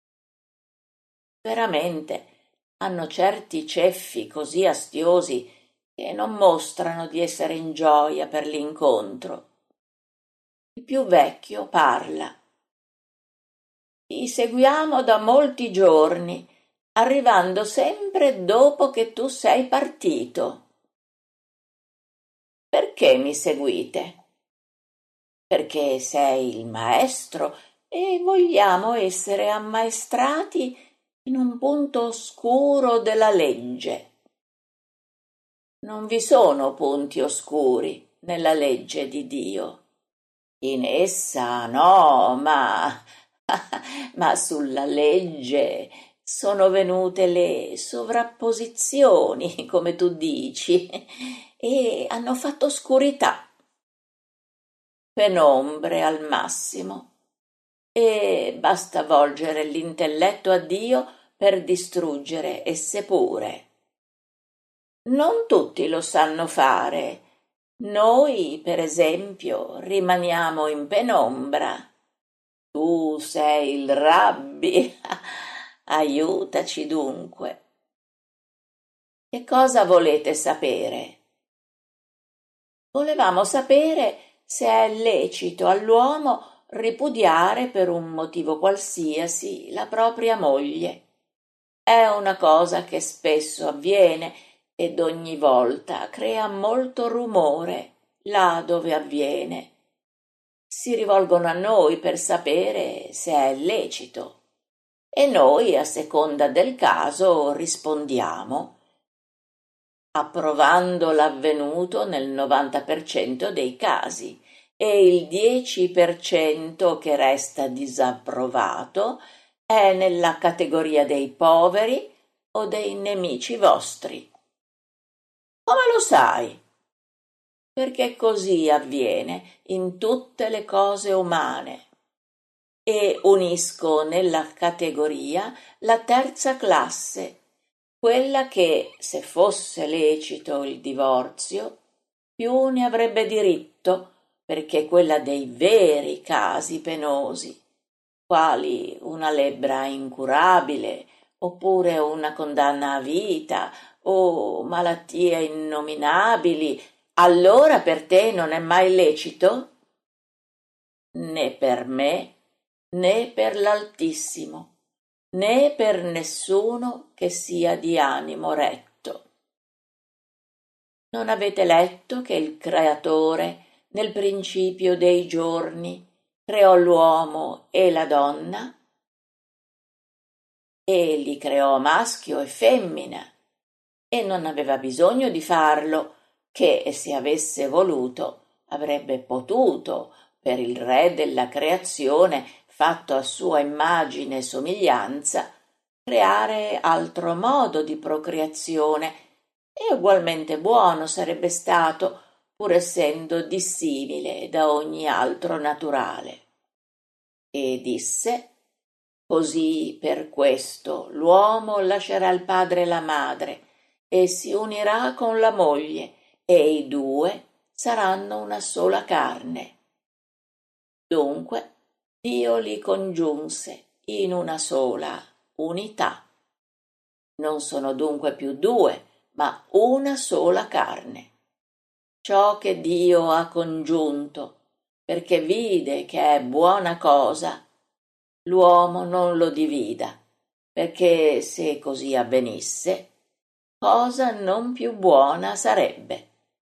Veramente hanno certi ceffi così astiosi che non mostrano di essere in gioia per l'incontro. Il più vecchio parla. «Ti seguiamo da molti giorni, arrivando sempre dopo che tu sei partito». «Perché mi seguite?» «Perché sei il maestro e vogliamo essere ammaestrati in un punto oscuro della legge». Non vi sono punti oscuri nella legge di Dio. In essa no, ma sulla legge sono venute le sovrapposizioni, come tu dici, e hanno fatto oscurità, penombre al massimo, e basta volgere l'intelletto a Dio per distruggere esse pure. Non tutti lo sanno fare. Noi, per esempio, rimaniamo in penombra. Tu sei il rabbi. Aiutaci dunque. Che cosa volete sapere? Volevamo sapere se è lecito all'uomo ripudiare per un motivo qualsiasi la propria moglie. È una cosa che spesso avviene ed ogni volta crea molto rumore là dove avviene. Si rivolgono a noi per sapere se è lecito e noi, a seconda del caso, rispondiamo approvando l'avvenuto nel 90% dei casi e il 10% che resta disapprovato è nella categoria dei poveri o dei nemici vostri. Come lo sai? Perché così avviene in tutte le cose umane. E unisco nella categoria la terza classe, quella che, se fosse lecito il divorzio, più ne avrebbe diritto, perché è quella dei veri casi penosi, quali una lebbra incurabile, oppure una condanna a vita, o malattie innominabili. Allora per te non è mai lecito? Né per me, né per l'Altissimo, né per nessuno che sia di animo retto. Non avete letto che il Creatore, nel principio dei giorni, creò l'uomo e la donna? E li creò maschio e femmina, e non aveva bisogno di farlo, che se avesse voluto avrebbe potuto, per il Re della creazione, fatto a sua immagine e somiglianza, creare altro modo di procreazione, e ugualmente buono sarebbe stato, pur essendo dissimile da ogni altro naturale. E disse: così per questo l'uomo lascerà il padre e la madre e si unirà con la moglie, e i due saranno una sola carne. Dunque Dio li congiunse in una sola unità. Non sono dunque più due, ma una sola carne. Ciò che Dio ha congiunto, perché vide che è buona cosa, l'uomo non lo divida, perché se così avvenisse, cosa non più buona sarebbe.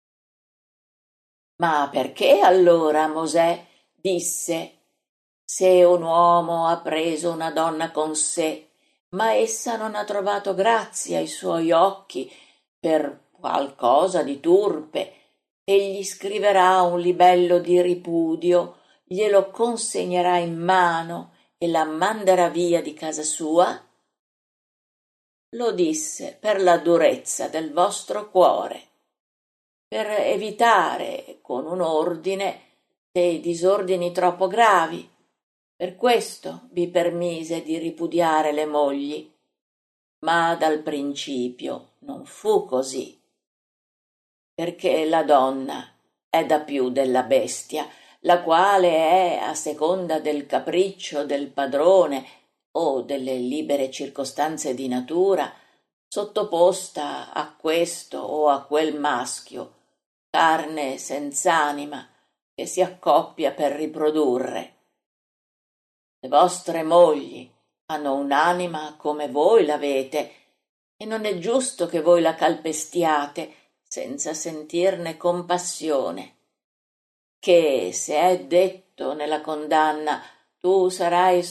Ma perché allora Mosè disse: se un uomo ha preso una donna con sé, ma essa non ha trovato grazia ai suoi occhi per qualcosa di turpe, egli scriverà un libello di ripudio, glielo consegnerà in mano e la manderà via di casa sua? Lo disse per la durezza del vostro cuore, per evitare con un ordine dei disordini troppo gravi. Per questo vi permise di ripudiare le mogli, ma dal principio non fu così, perché la donna è da più della bestia, la quale è, a seconda del capriccio del padrone o delle libere circostanze di natura, sottoposta a questo o a quel maschio, carne senz'anima che si accoppia per riprodurre. Le vostre mogli hanno un'anima come voi l'avete, e non è giusto che voi la calpestiate senza sentirne compassione. Che se è detto nella condanna tu sarai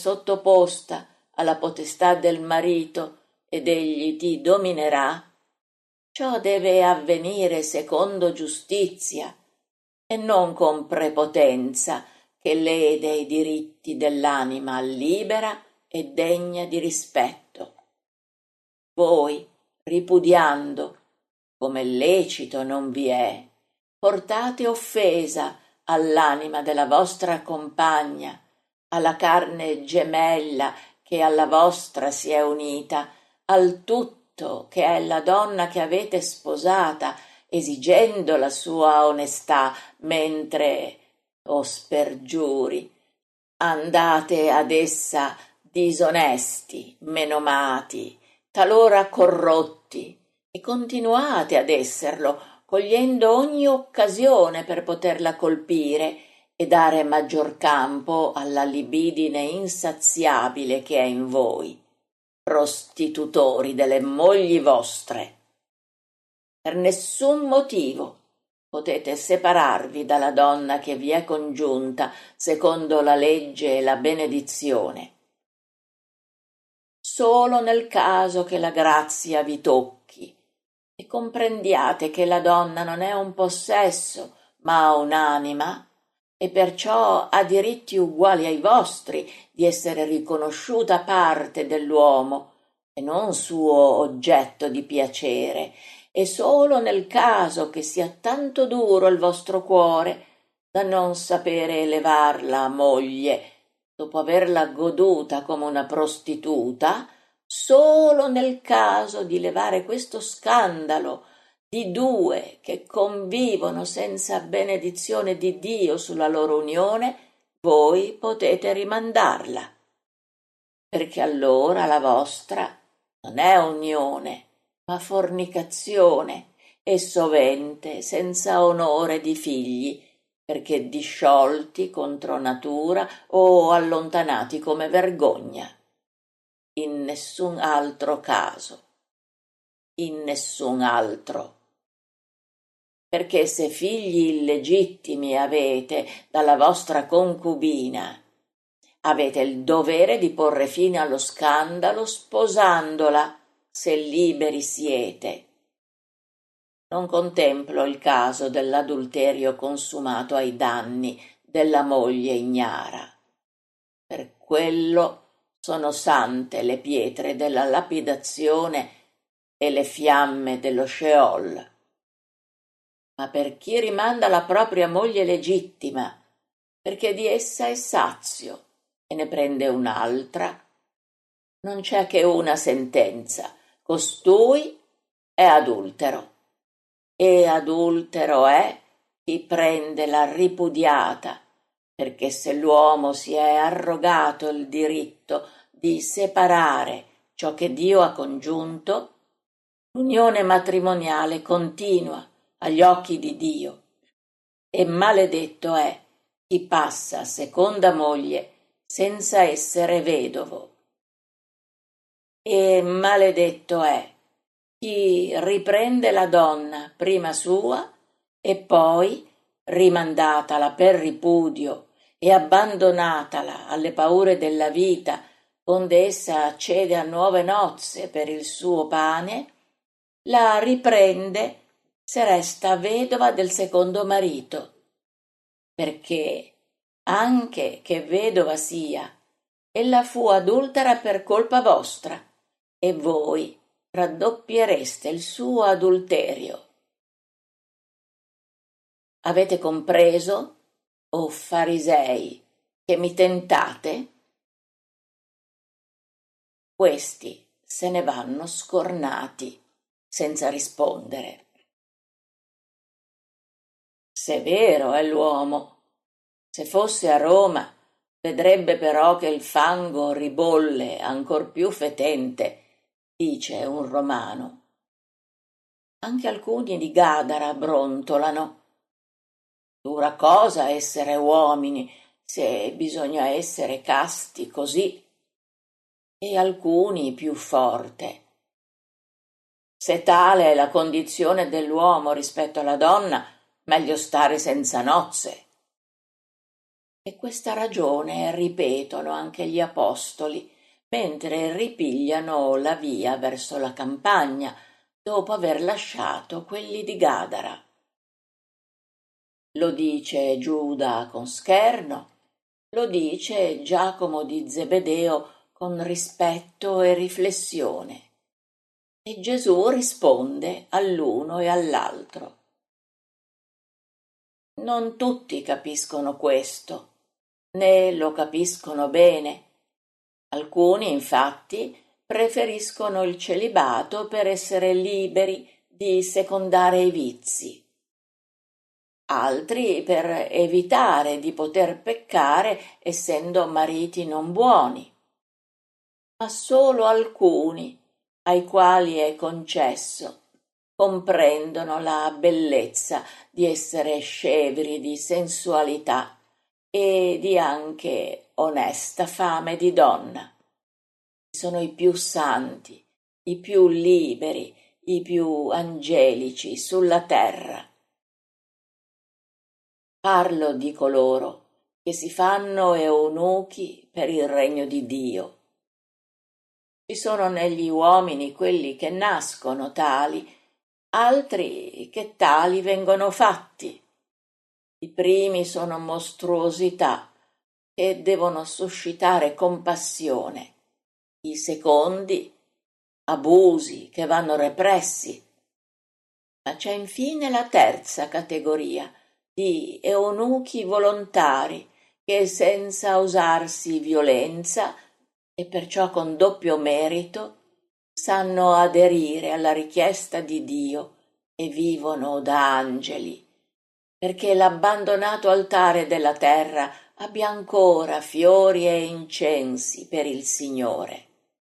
sottoposta alla potestà del marito ed egli ti dominerà, ciò deve avvenire secondo giustizia e non con prepotenza che lede i diritti dell'anima libera e degna di rispetto. Voi, ripudiando, come lecito non vi è, portate offesa all'anima della vostra compagna, alla carne gemella che alla vostra si è unita, al tutto che è la donna che avete sposata, esigendo la sua onestà, mentre, o spergiuri, andate ad essa disonesti, menomati, talora corrotti, e continuate ad esserlo, cogliendo ogni occasione per poterla colpire e dare maggior campo alla libidine insaziabile che è in voi, prostitutori delle mogli vostre. Per nessun motivo potete separarvi dalla donna che vi è congiunta secondo la legge e la benedizione. Solo nel caso che la grazia vi tocchi e comprendiate che la donna non è un possesso ma un'anima e perciò ha diritti uguali ai vostri di essere riconosciuta parte dell'uomo e non suo oggetto di piacere, e solo nel caso che sia tanto duro il vostro cuore da non sapere elevarla a moglie dopo averla goduta come una prostituta, solo nel caso di levare questo scandalo di due che convivono senza benedizione di Dio sulla loro unione, voi potete rimandarla, perché allora la vostra non è unione, ma fornicazione, e sovente senza onore di figli, perché disciolti contro natura o allontanati come vergogna. In nessun altro caso, in nessun altro. Perché se figli illegittimi avete dalla vostra concubina, avete il dovere di porre fine allo scandalo sposandola, se liberi siete. Non contemplo il caso dell'adulterio consumato ai danni della moglie ignara. Per quello sono sante le pietre della lapidazione e le fiamme dello Sheol. Ma per chi rimanda la propria moglie legittima, perché di essa è sazio e ne prende un'altra, non c'è che una sentenza: costui è adultero, e adultero è chi prende la ripudiata, perché se l'uomo si è arrogato il diritto di separare ciò che Dio ha congiunto, l'unione matrimoniale continua agli occhi di Dio, e maledetto è chi passa seconda moglie senza essere vedovo. E maledetto è chi riprende la donna prima sua e poi, rimandatala per ripudio e abbandonatala alle paure della vita, onde essa accede a nuove nozze per il suo pane, la riprende se resta vedova del secondo marito, perché anche che vedova sia, ella fu adultera per colpa vostra, e voi raddoppiereste il suo adulterio. Avete compreso, o farisei, che mi tentate? Questi se ne vanno scornati, senza rispondere. Severo è l'uomo. Se fosse a Roma, vedrebbe però che il fango ribolle ancor più fetente, dice un romano. Anche alcuni di Gadara brontolano. Dura cosa essere uomini, se bisogna essere casti così. E alcuni più forte. Se tale è la condizione dell'uomo rispetto alla donna, meglio stare senza nozze. E questa ragione ripetono anche gli apostoli, mentre ripigliano la via verso la campagna, dopo aver lasciato quelli di Gadara. Lo dice Giuda con scherno, lo dice Giacomo di Zebedeo con rispetto e riflessione. E Gesù risponde all'uno e all'altro. Non tutti capiscono questo, né lo capiscono bene. Alcuni, infatti, preferiscono il celibato per essere liberi di secondare i vizi. Altri per evitare di poter peccare essendo mariti non buoni. Ma solo alcuni, ai quali è concesso, comprendono la bellezza di essere scevri di sensualità e di anche onesta fame di donna. Sono i più santi, i più liberi, i più angelici sulla terra. Parlo di coloro che si fanno eunuchi per il regno di Dio. Ci sono negli uomini quelli che nascono tali, altri che tali vengono fatti. I primi sono mostruosità che devono suscitare compassione, i secondi abusi che vanno repressi. Ma c'è infine la terza categoria di eunuchi volontari che senza usarsi violenza e perciò con doppio merito sanno aderire alla richiesta di Dio e vivono da angeli, perché l'abbandonato altare della terra abbia ancora fiori e incensi per il Signore.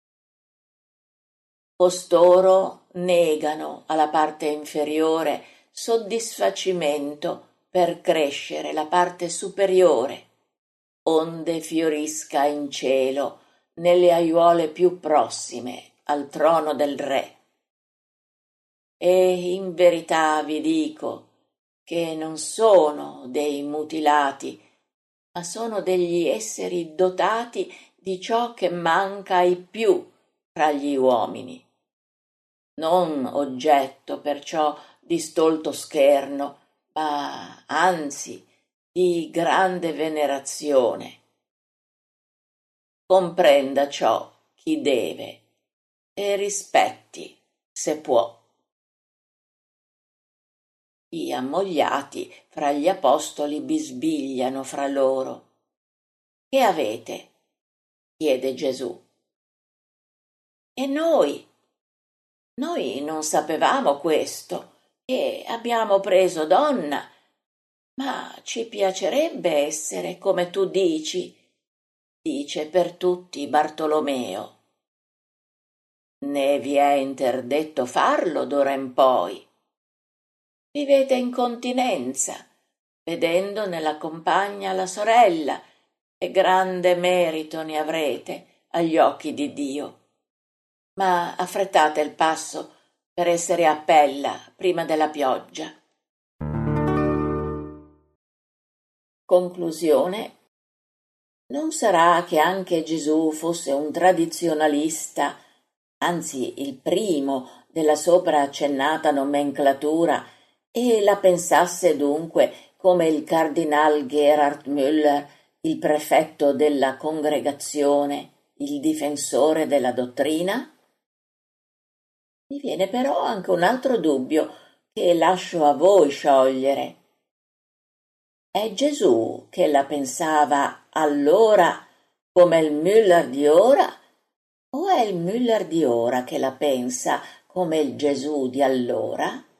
Costoro negano alla parte inferiore soddisfacimento per crescere la parte superiore, onde fiorisca in cielo nelle aiuole più prossime al trono del Re. E in verità vi dico che non sono dei mutilati, ma sono degli esseri dotati di ciò che manca ai più tra gli uomini. Non oggetto perciò di stolto scherno, ma anzi di grande venerazione. Comprenda ciò chi deve e rispetti se può. Gli ammogliati fra gli apostoli bisbigliano fra loro. Che avete? Chiede Gesù. E noi non sapevamo questo e abbiamo preso donna, ma ci piacerebbe essere come tu dici, dice per tutti Bartolomeo. Né vi è interdetto farlo d'ora in poi. Vivete in continenza, vedendo nella compagna la sorella, e grande merito ne avrete agli occhi di Dio. Ma affrettate il passo per essere a Pella prima della pioggia. Conclusione. Non sarà che anche Gesù fosse un tradizionalista, anzi il primo della sopra accennata nomenclatura, e la pensasse dunque come il cardinal Gerhard Müller, il prefetto della congregazione, il difensore della dottrina? Mi viene però anche un altro dubbio che lascio a voi sciogliere. È Gesù che la pensava allora come il Müller di ora, o è il Müller di ora che la pensa come il Gesù di allora?